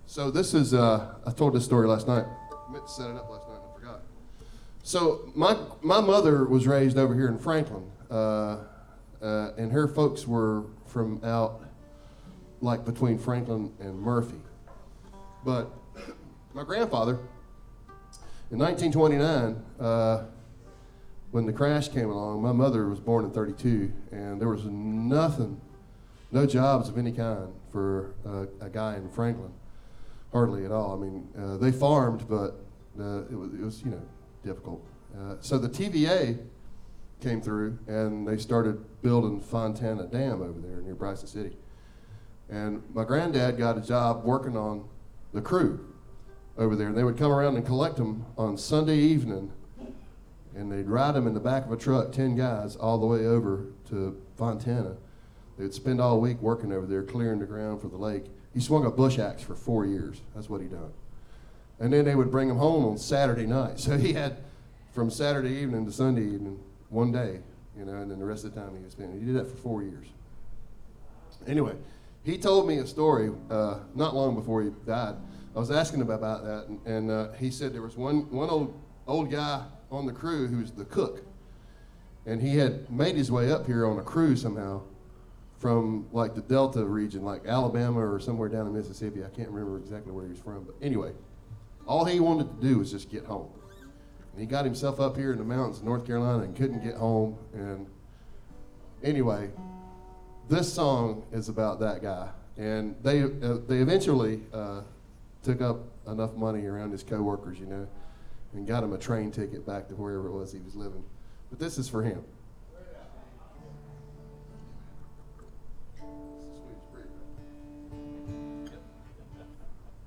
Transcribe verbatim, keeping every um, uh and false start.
So this is, uh, I told this story last night. I meant to set it up last night and I forgot. So my, my mother was raised over here in Franklin, uh, uh, and her folks were from out, like between Franklin and Murphy. But my grandfather, in nineteen twenty-nine, uh, when the crash came along, my mother was born in thirty-two, and there was nothing, no jobs of any kind for uh, a guy in Franklin, hardly at all. I mean, uh, they farmed, but uh, it, was, it was, you know, difficult. Uh, so the T V A came through, and they started building Fontana Dam over there near Bryson City. And my granddad got a job working on the crew over there, and they would come around and collect them on Sunday evening, and they'd ride them in the back of a truck, ten guys, all the way over to Fontana. They'd spend all week working over there, clearing the ground for the lake. He swung a bush axe for four years. That's what he done. And then they would bring him home on Saturday night. So he had from Saturday evening to Sunday evening, one day, you know, and then the rest of the time he was spending. He did that for four years. Anyway, he told me a story uh, not long before he died. I was asking him about that, and, and uh, he said there was one, one old, old guy on the crew who was the cook. And he had made his way up here on a crew somehow from like the Delta region, like Alabama or somewhere down in Mississippi. I can't remember exactly where he was from, but anyway, all he wanted to do was just get home. And he got himself up here in the mountains of North Carolina and couldn't get home. And anyway, this song is about that guy. And they uh, they eventually uh, took up enough money around his coworkers, you know, and got him a train ticket back to wherever it was he was living. But this is for him.